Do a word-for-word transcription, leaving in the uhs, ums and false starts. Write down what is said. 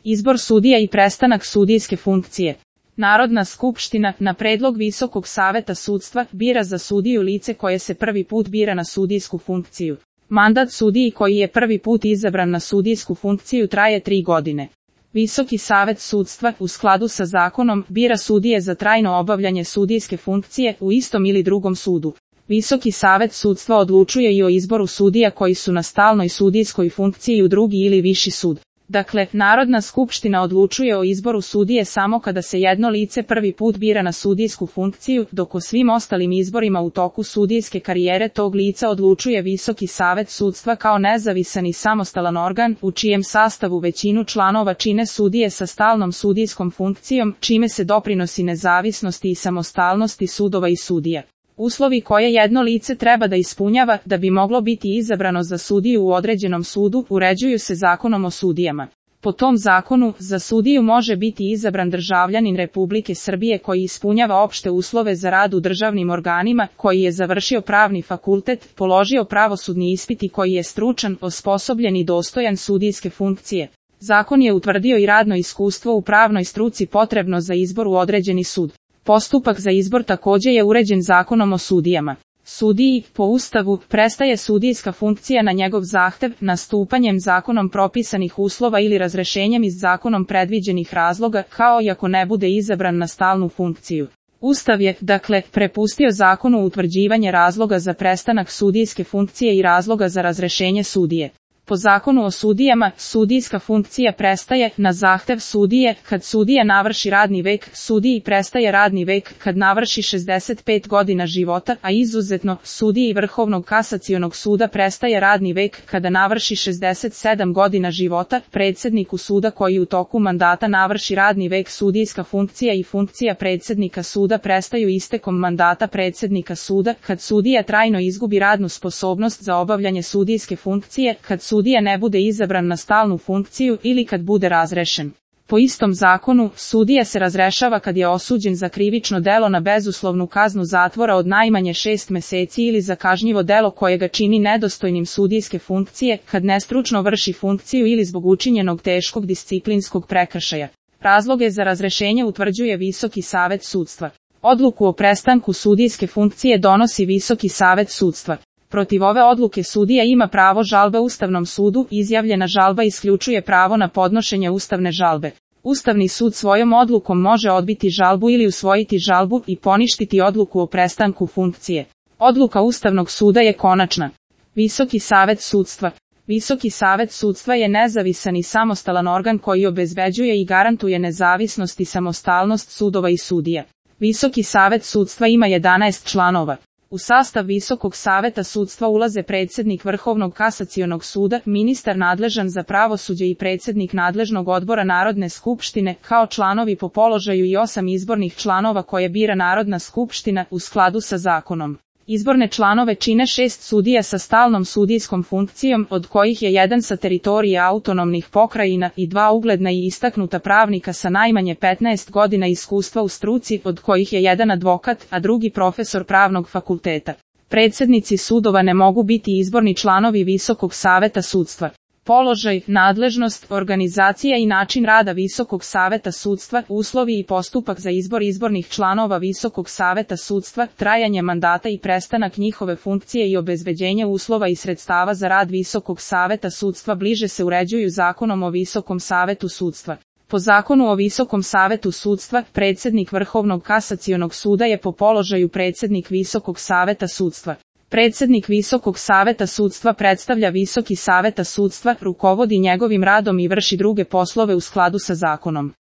Izbor sudija i prestanak sudijske funkcije. Narodna skupština, na predlog Visokog saveta sudstva, bira za sudiju lice koje se prvi put bira na sudijsku funkciju. Mandat sudiji koji je prvi put izabran na sudijsku funkciju traje tri godine. Visoki savet sudstva, u skladu sa zakonom, bira sudije za trajno obavljanje sudijske funkcije u istom ili drugom sudu. Visoki savet sudstva odlučuje i o izboru sudija koji su na stalnoj sudijskoj funkciji u drugi ili viši sud. Dakle, Narodna skupština odlučuje o izboru sudije samo kada se jedno lice prvi put bira na sudijsku funkciju, dok o svim ostalim izborima u toku sudijske karijere tog lica odlučuje Visoki savet sudstva kao nezavisan i samostalan organ, u čijem sastavu većinu članova čine sudije sa stalnom sudijskom funkcijom, čime se doprinosi nezavisnosti i samostalnosti sudova i sudija. Uslovi koje jedno lice treba da ispunjava da bi moglo biti izabrano za sudiju u određenom sudu uređuju se Zakonom o sudijama. Po tom zakonu, za sudiju može biti izabran državljanin Republike Srbije koji ispunjava opšte uslove za rad u državnim organima, koji je završio pravni fakultet, položio pravosudni ispit i koji je stručan, osposobljen i dostojan sudijske funkcije. Zakon je utvrdio i radno iskustvo u pravnoj struci potrebno za izbor u određeni sud. Postupak za izbor takođe je uređen Zakonom o sudijama. Sudiji, po Ustavu, prestaje sudijska funkcija na njegov zahtev, nastupanjem zakonom propisanih uslova ili razrešenjem iz zakonom predviđenih razloga, kao i ako ne bude izabran na stalnu funkciju. Ustav je, dakle, prepustio zakonu utvrđivanje razloga za prestanak sudijske funkcije i razloga za razrešenje sudije. Po Zakonu o sudijama, sudijska funkcija prestaje, na zahtev sudije, kad sudija navrši radni vek, sudiji prestaje radni vek kad navrši šezdeset pet godina života, a izuzetno, sudiji Vrhovnog kasacionog suda prestaje radni vek kada navrši šezdeset sedam godina života, predsedniku suda koji u toku mandata navrši radni vek sudijska funkcija i funkcija predsednika suda prestaju istekom mandata predsednika suda, kad sudija trajno izgubi radnu sposobnost za obavljanje sudijske funkcije, kad sudija Sudija ne bude izabran na stalnu funkciju ili kad bude razrešen. Po istom zakonu, sudija se razrešava kad je osuđen za krivično delo na bezuslovnu kaznu zatvora od najmanje šest meseci ili za kažnjivo delo koje ga čini nedostojnim sudijske funkcije, kad nestručno vrši funkciju ili zbog učinjenog teškog disciplinskog prekršaja. Razloge za razrešenje utvrđuje Visoki savet sudstva. Odluku o prestanku sudijske funkcije donosi Visoki savet sudstva. Protiv ove odluke sudija ima pravo žalbe Ustavnom sudu, izjavljena žalba isključuje pravo na podnošenje ustavne žalbe. Ustavni sud svojom odlukom može odbiti žalbu ili usvojiti žalbu i poništiti odluku o prestanku funkcije. Odluka Ustavnog suda je konačna. Visoki savet sudstva. Visoki savet sudstva je nezavisan i samostalan organ koji obezbeđuje i garantuje nezavisnost i samostalnost sudova i sudija. Visoki savet sudstva ima jedanaest članova. U sastav Visokog saveta sudstva ulaze predsednik Vrhovnog kasacionog suda, ministar nadležan za pravosuđe i predsednik nadležnog odbora Narodne skupštine, kao članovi po položaju i osam izbornih članova koje bira Narodna skupština u skladu sa zakonom. Izborne članove čine šest sudija sa stalnom sudijskom funkcijom, od kojih je jedan sa teritorije autonomnih pokrajina i dva ugledna i istaknuta pravnika sa najmanje petnaest godina iskustva u struci, od kojih je jedan advokat, a drugi profesor pravnog fakulteta. Predsednici sudova ne mogu biti izborni članovi Visokog saveta sudstva. Položaj, nadležnost, organizacija i način rada Visokog saveta sudstva, uslovi i postupak za izbor izbornih članova Visokog saveta sudstva, trajanje mandata i prestanak njihove funkcije i obezbeđenje uslova i sredstava za rad Visokog saveta sudstva bliže se uređuju Zakonom o Visokom savetu sudstva. Po Zakonu o Visokom savetu sudstva, predsednik Vrhovnog kasacionog suda je po položaju predsednik Visokog saveta sudstva. Predsednik Visokog saveta sudstva predstavlja Visoki saveta sudstva, rukovodi njegovim radom i vrši druge poslove u skladu sa zakonom.